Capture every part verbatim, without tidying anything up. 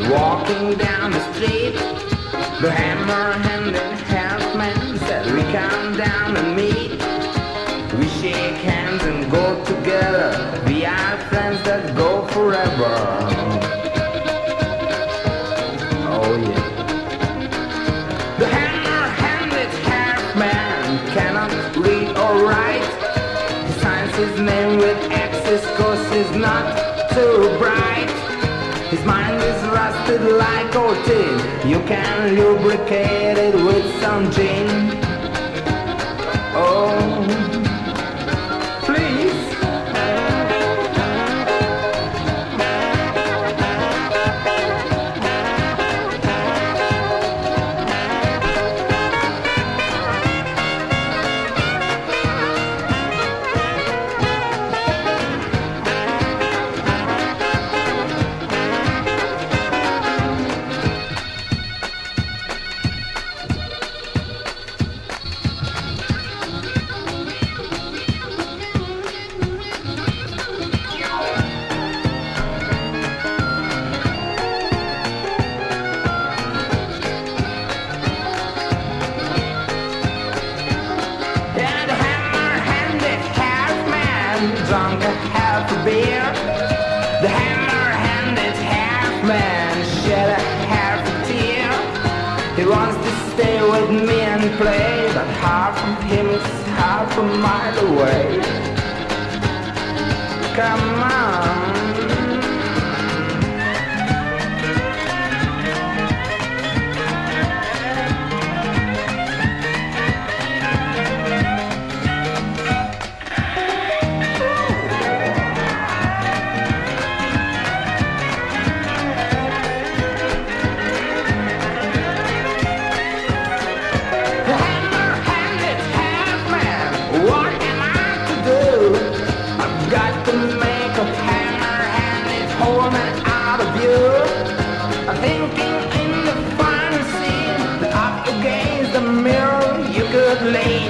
walking down the street. The hammer-handed half-man said we come down and meet. We shake hands and go together. We are friends that go forever. Oh yeah. The hammer-handed half-man cannot read or write. He signs his name with X's cause he's not too bright. His mind is rusted like old tin. You can lubricate it with some gin. Oh, please. Drunk a half a beer. The hammer-handed half-man shed a half a tear. He wants to stay with me and play, but half of him is half a mile away. Come on. I'm thinking in the final scene that up against the mirror you could lean.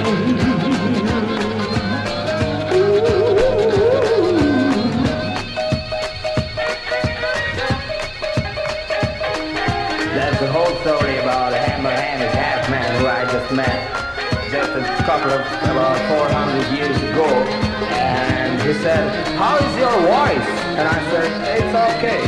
That's the whole story about a hammer-handed half-man who I just met just a couple of, about four hundred years ago. And he said, "How is your voice?" And I said, "It's okay."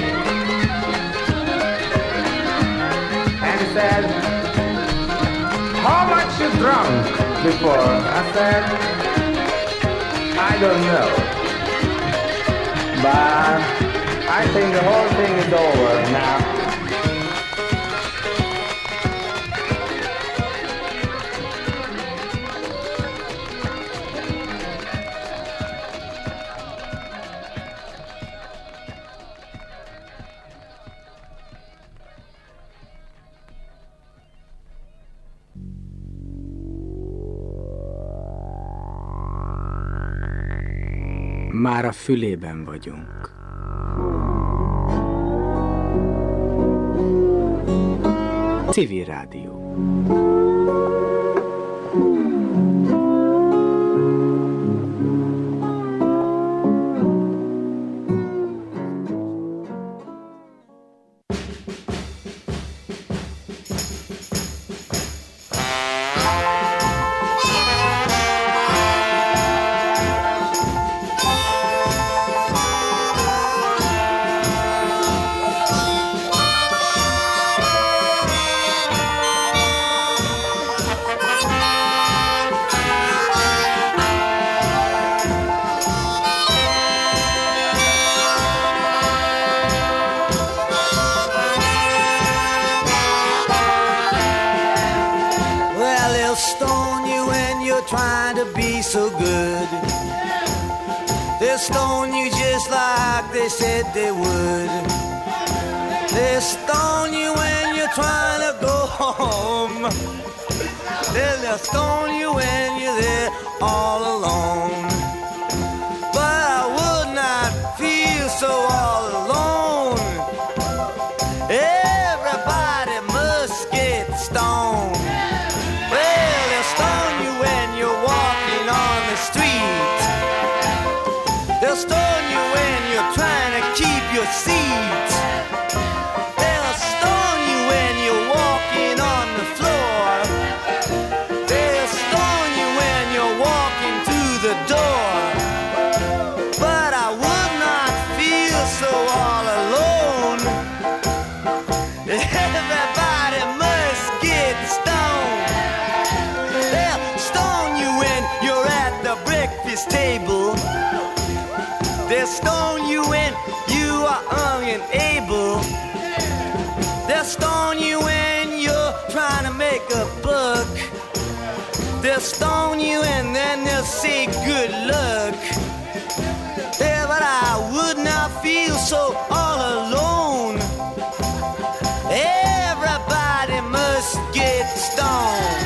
Said, "How much you drunk before?" I said, "I don't know, but I think the whole thing is over now." Már a fülében vagyunk. Civil Rádió. Trying to be so good. They'll stone you just like they said they would. They'll stone you when you're trying to go home. They'll stone you when you're there all alone. But I would not feel so all alone. Everybody must get stoned. Well, they'll stone you when you're walking on the street. They'll stone you when you're trying to keep your seat. They'll They'll stone you and then they'll say good luck. Yeah, but I would not feel so all alone. Everybody must get stoned.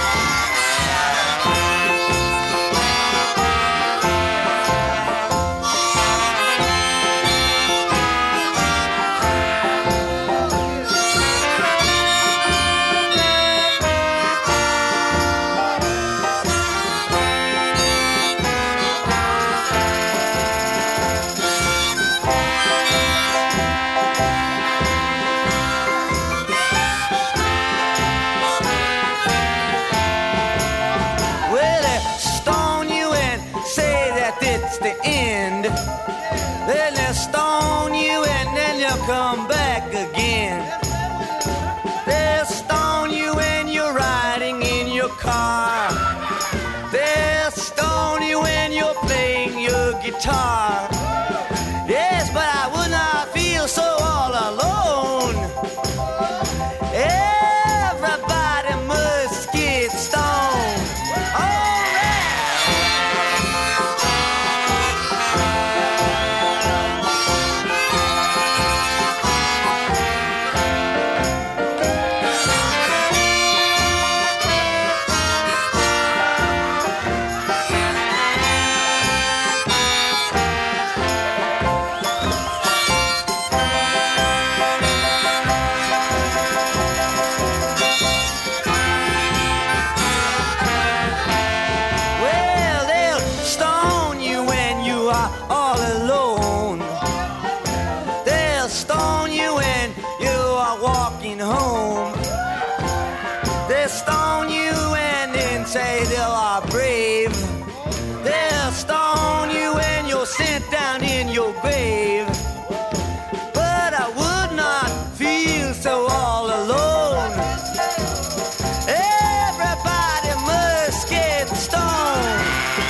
Then they'll stone you and then you'll come back again. They'll stone you when you're riding in your car. They'll stone you when you're playing your guitar. Yes, but I would not feel so all alone. Everybody must get stoned. Oh, home. They'll stone you and then say they are brave. They'll stone you when you're sent down in your grave. But I would not feel so all alone. Everybody must get stoned.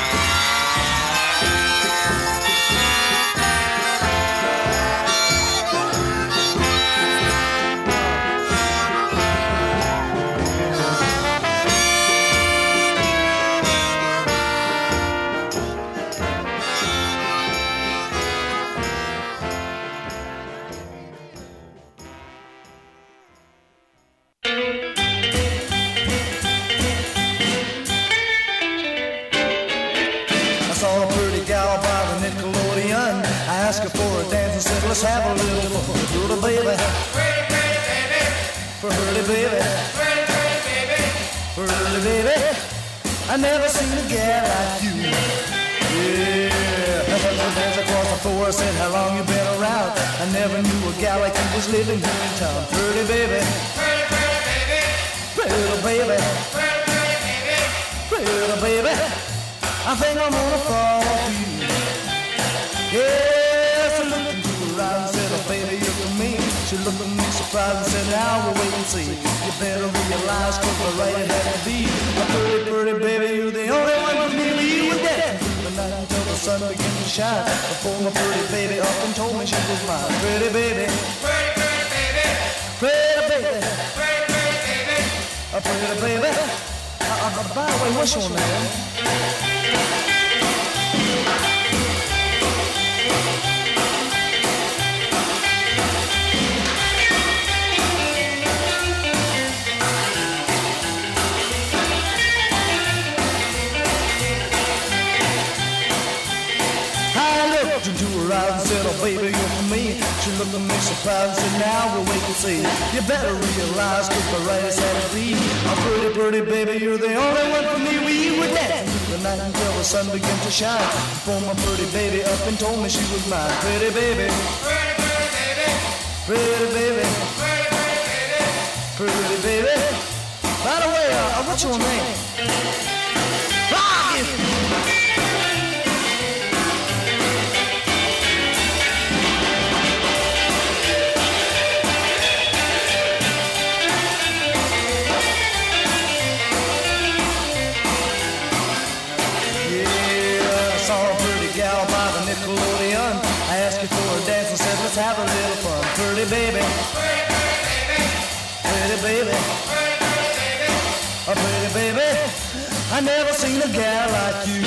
Ask her for a dance and said, let's have a little fun. Pretty baby, pretty, pretty baby, pretty baby, pretty, pretty baby, pretty baby. I never seen a gal like you. Yeah, as I dance across the floor, I said, how long you been around? I never knew a gal like you was living here in town. Pretty baby, pretty, pretty baby, pretty baby, pretty, pretty baby, pretty baby. I think I'm gonna fall for you. Yeah. Baby, you're for me. She looked at me surprised and said, now we'll wait and see. You better realize, cause we're right it had to be. A pretty, pretty baby, you're the only one for me. You were dead through the night until the sun began to shine. Before my pretty baby up and told me she was mine. Pretty baby, pretty, pretty baby, pretty baby, pretty, pretty baby, a pretty baby. Uh, uh, by the way, what's your name? And said, oh baby, you're for me. She looked at me surprised and said, now we'll wait and see. You better realize, cause the right is how to be. A pretty, pretty baby, you're the only one for me. We were dancing through the night until the sun began to shine. Before my pretty baby up and told me she was mine. Pretty baby, pretty, pretty baby, pretty baby, pretty, pretty baby, pretty baby. By the way, uh, what's your name? Rocky! Let's have a little fun, pretty baby, pretty, pretty baby, pretty baby, pretty, pretty baby, a pretty baby. I never seen a gal like you.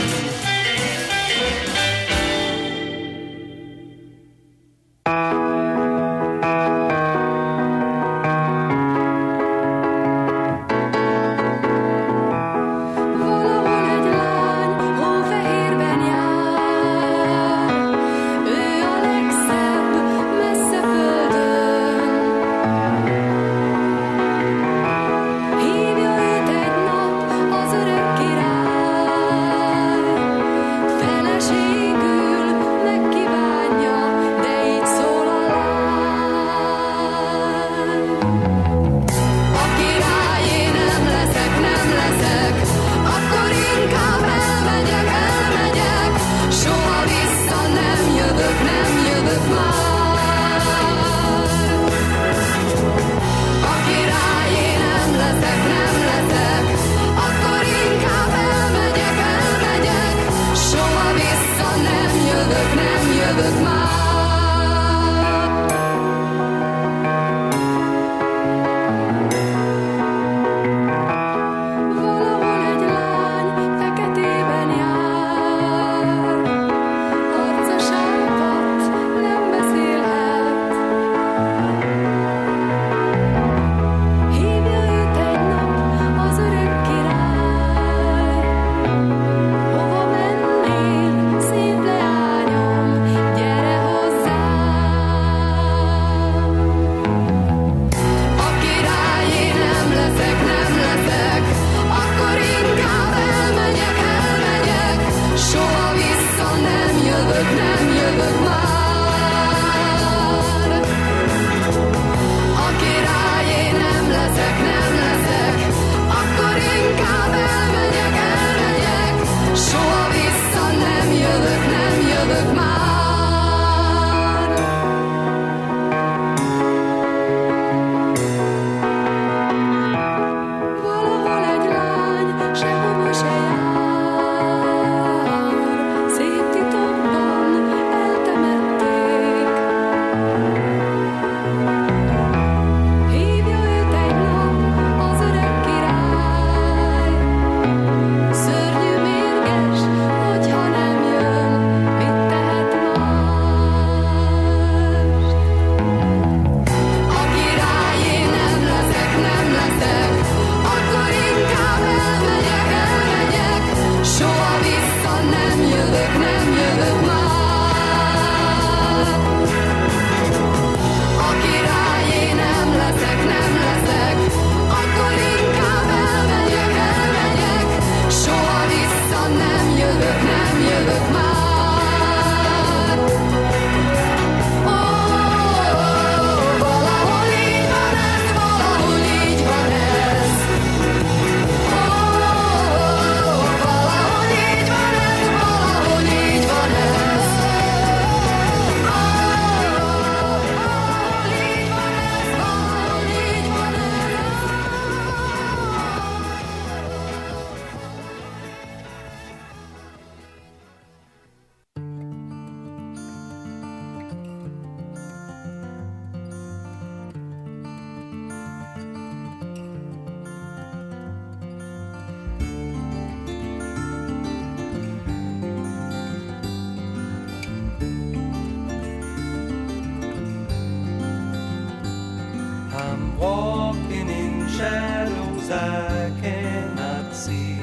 shadows I cannot see,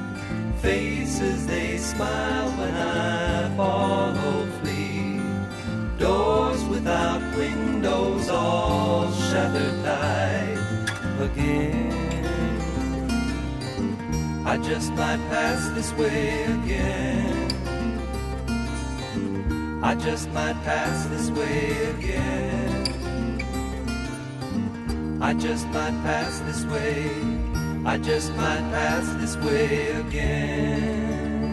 faces they smile when I follow flee, doors without windows all shattered tight again. I just might pass this way again, I just might pass this way again, I just might pass this way, I just might pass this way again.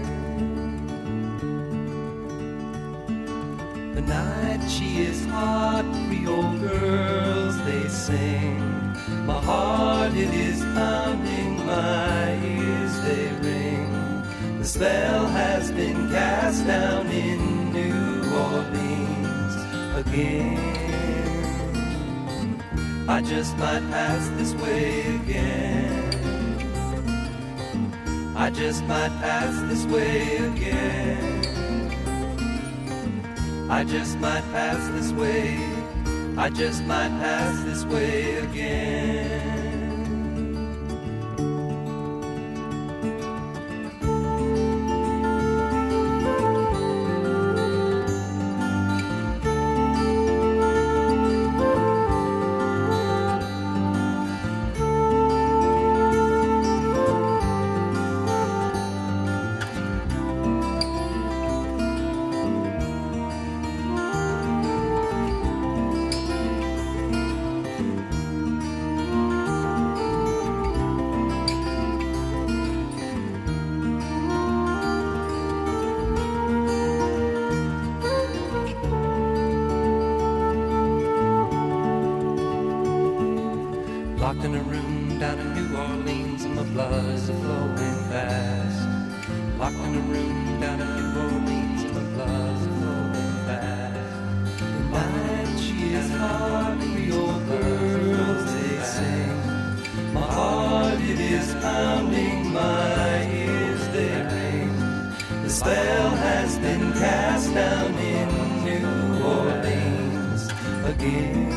The night she is hot, Creole girls they sing, my heart it is pounding, my ears they ring. The spell has been cast down in New Orleans again. I just might pass this way again, I just might pass this way again. I just might pass this way. I just might pass this way again. Locked in a room down in New Orleans and my blood's flowing fast. Locked in a room down in New Orleans and my blood's flowing fast. The night she is hardly over, they sing. My heart it is pounding, my ears they ring. The spell has been cast down in New Orleans again.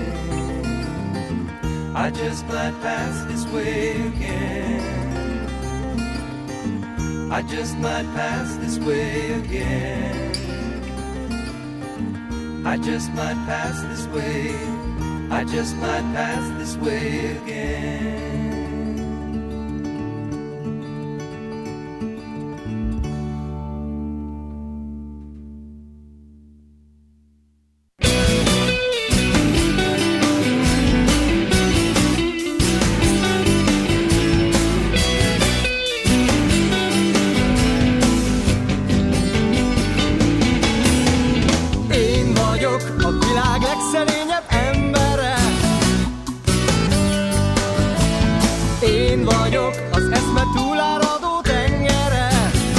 I just might pass this way again. I just might pass this way again. I just might pass this way. I just might pass this way again. Én vagyok az eszme túláradó tengere.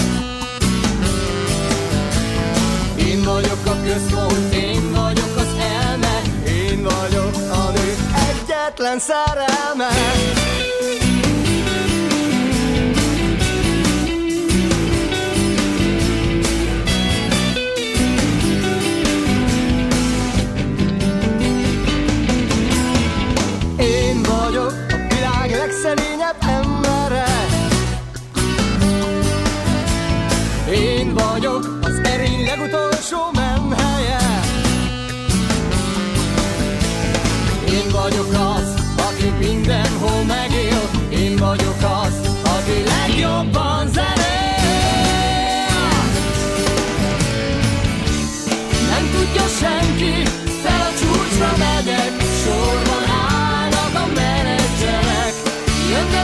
Én vagyok a központ, én vagyok az elme. Én vagyok a nő egyetlen szerelme. Én vagyok a világ legszerényebb embere. Én vagyok az erény legutolsó menhelye. Én vagyok az, aki mindenhol megél. Én vagyok az, aki legjobban zenél. Nem tudja senki, fel a csúcsra megyek. Sorban állnak a menedzserek. Jönnek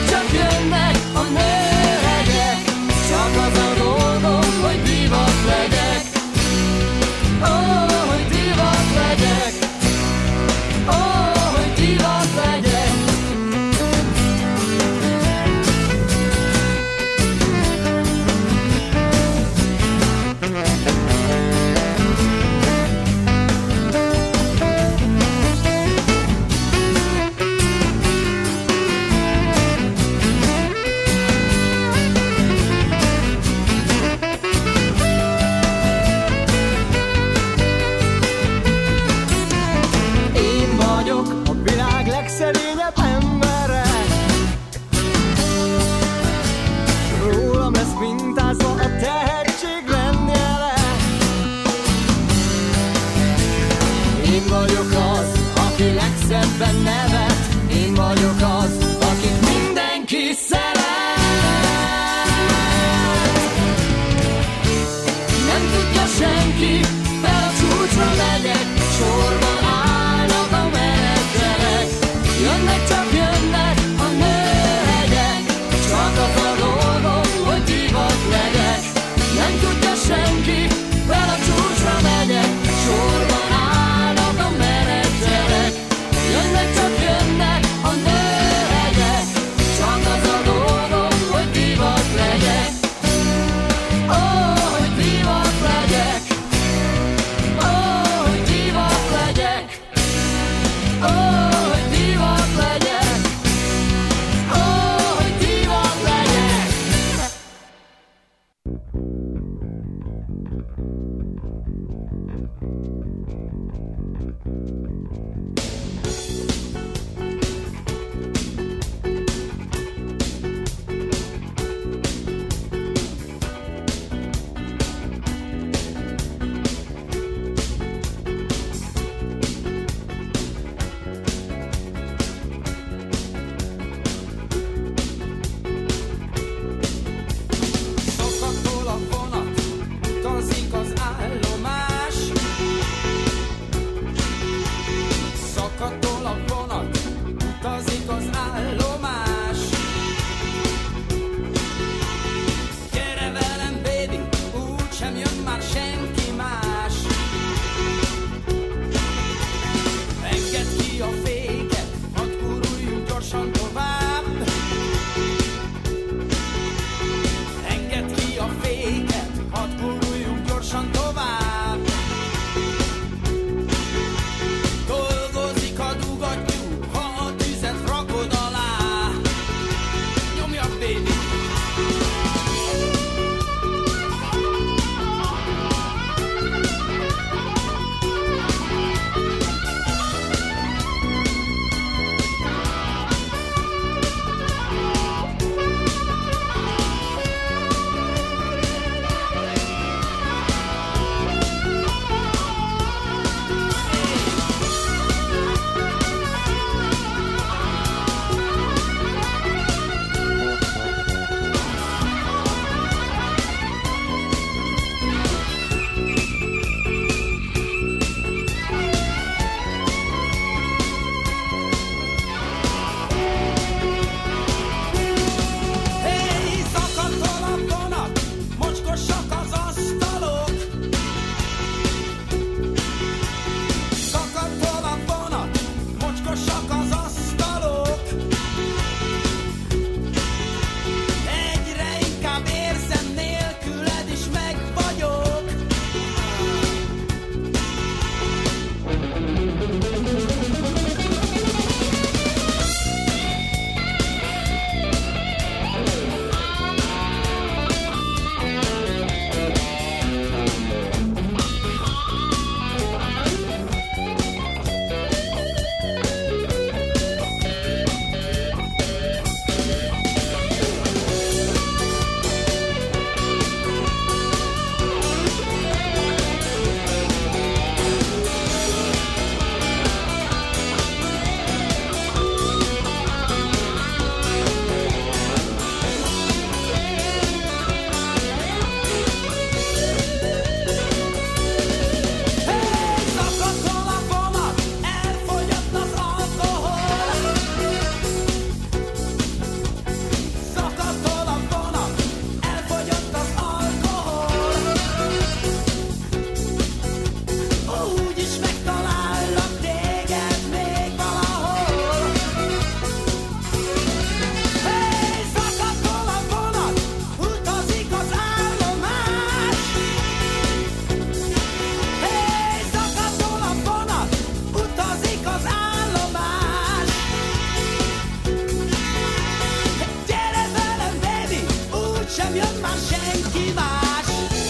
kibosh.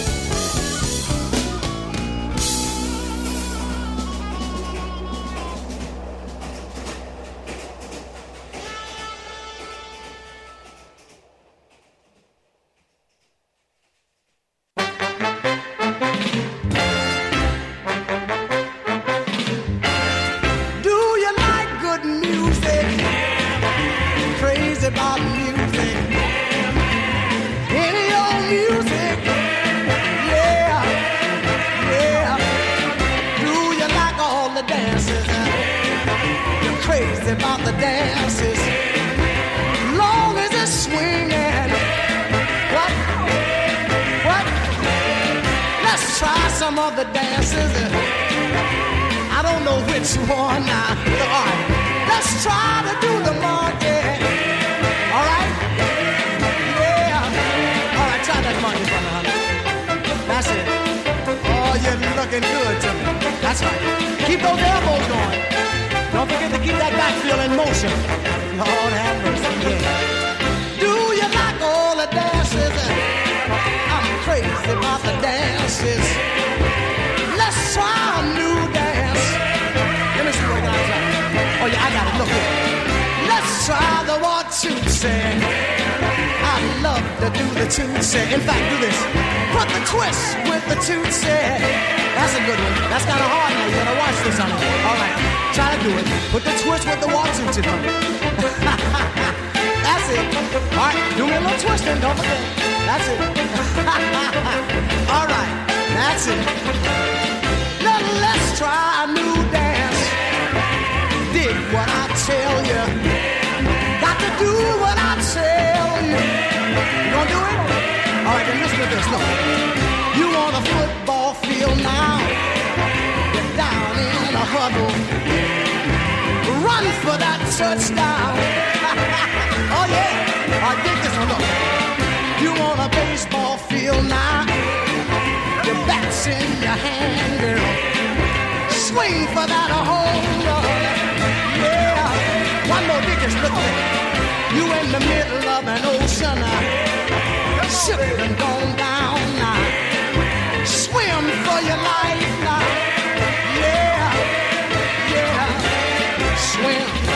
About music, any old music, yeah, yeah. Do you like all the dances? You're crazy about the dances, long as it's swinging. What? What? Let's try some of the dances. I don't know which one now. All right, let's try to do the monkey. All right? Yeah. All right, try that monkey for me, honey. That's it. Oh, you're looking good to me. That's right. Keep those elbows going. Don't forget to keep that back feel in motion. Lord have mercy, yeah. Do you like all the dances? I'm crazy about the dances. Let's try a new dance. Let me see what I got. Oh, yeah, I got it. Look here. Let's try the one, two, say. I love to do the two, say. In fact, do this. Put the twist with the two, say. That's a good one. That's kind of hard now. You gotta watch this on it. All right, try to do it. Put the twist with the one, two, say. That's it. All right, do me a little twisting. Don't forget. That's it. All right, that's it. Now let's try a new dance. Dig what I tell you. Got to do what I tell you. You gonna do it? All right, then listen to this. Look, you on a football field now. You're down in a huddle. Run for that touchdown. Oh yeah. All right, dig this one. Look, you on a baseball field now. Your bat's in your hand, girl. Swing for that home run. Yeah. One more dig this. Look at it. You in the middle of an ocean, uh, ship done gone down now. Swim for your life.